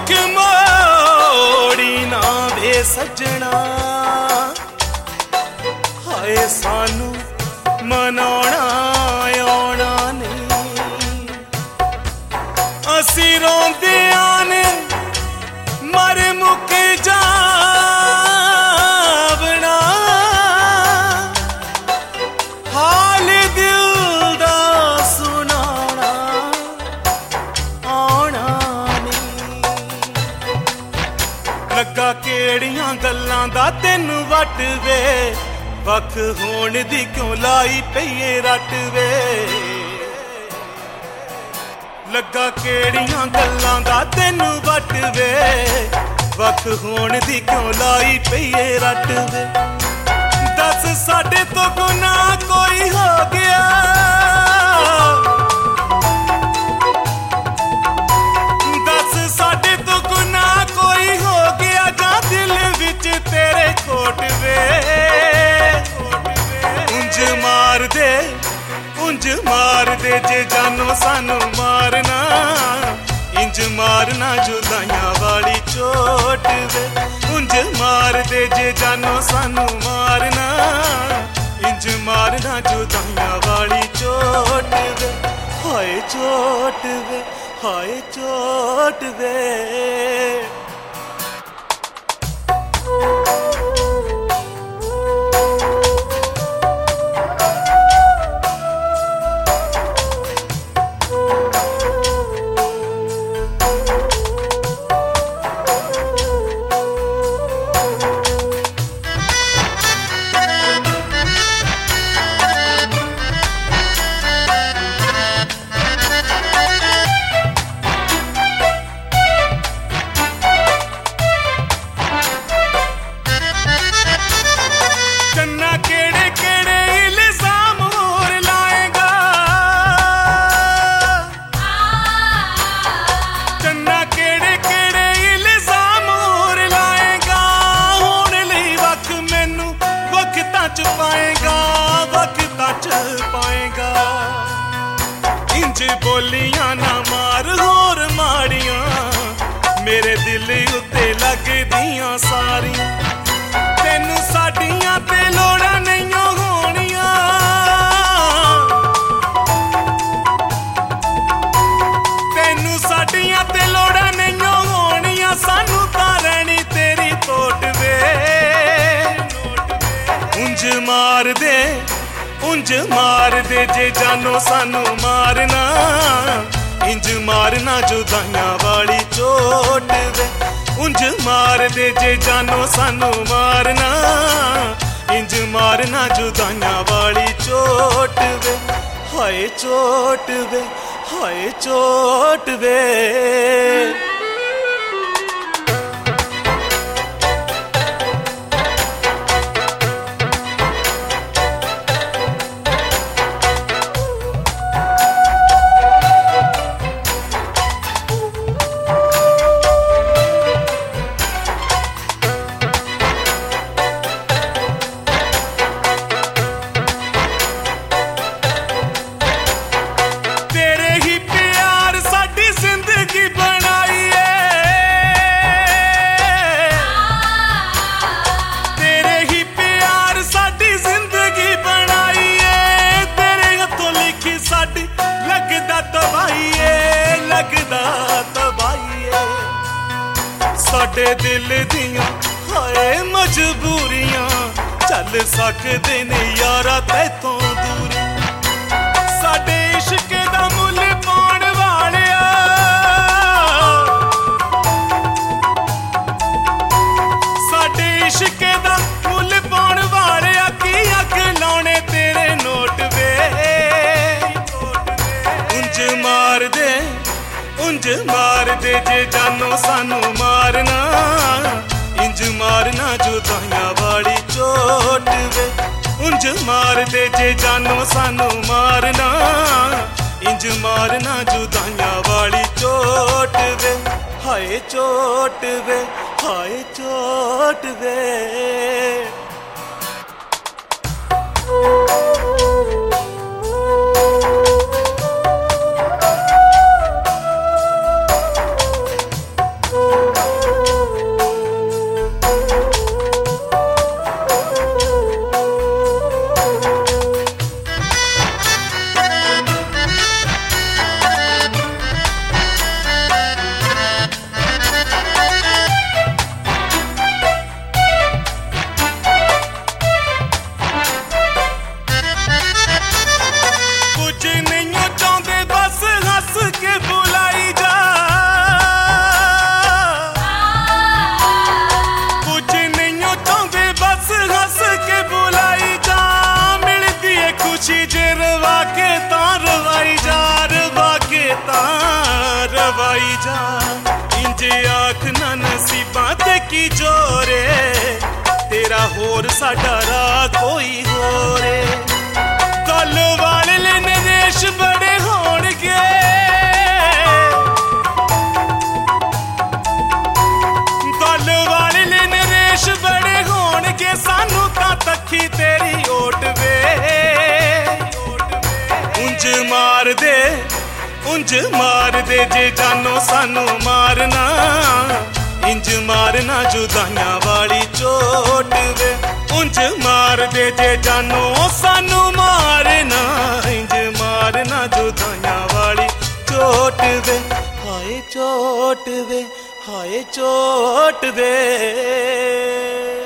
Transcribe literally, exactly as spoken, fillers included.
मुख मोड़ी ना वे सजना हाय सानू मनाउणा आउणा नहीं असी रोंदियां ने मर मुक जावना हाल दिल दा सुनाना आउणा नहीं लगा केड़ियां गल्लां दा तैनू वट वे वख होण दी क्यों लाई पईए रट वे लगा केड़ियां गल्लां दा तैनू वट वे वख होण दी क्यों लाई पईए रट वे दस साडे तो गुनाह कोई हो गया दस साडे तो गुनाह कोई हो गया जा दिल विच तेरे खोट वे उंज मार दे उंज मार दे जे जानो सानू मारना इंज मारना जुदाइयां वाली चोट वे उंज मार दे जे जानो सानू मारना इंज मारना जुदाइयां वाली चोट वे हाय चोट वे हाय चोट वे बोलियां ना मार होर माड़ियां मेरे दिल उत्ते लगदियां सारियां तैनू साडियां ते लोड़ां नहीं होणियां तैनू साडियां ते लोड़ां नहीं होणियां सानू तां रहनी तेरी तोट वे उंज मार दे उंज मार दे जे जानो सानू मारना इंज मारना जुदाइयां वाली चोट वे उंज मार दे जे जानो सानू मारना इंज मारना जुदाइयां वाली चोट वे हाय चोट वे हाय चोट वे साडे दिल दियां हाय मजबूरियां चल सकदे ने यारा तैथों दूर साडे इश्क दा मुल पाउण वालिया साडे इश्क दा मुल पाउण वालिया की अग लाउणे तेरे नोट वे उंज मार दे उंज मार दे जे जानो सानू मारना इंज मारना जुदाइयां वाली चोट वे उंज मार दे जे जानो सानू मारना इंज मारना जुदाइयां वाली चोट वे हाय चोट वे हाय चोट वे Oh पाई जा इंज आख ना नसीबां ते की जोरे तेरा होर साडा राह कोई होरे गल वाले ले नरेश बड़े होणगे गल वाले ले नरेश बड़े होणगे सानू तां तखी तेरी ओट वे उंज मार दे उंज मार दे जे जानो सानू मारना इंज मारना जुदाइयां वाली चोट वे उंज मार दे जे जानो सानू मारना इंज मारना जुदाइयां वाली चोट वे हाय चोट वे हाय चोट वे।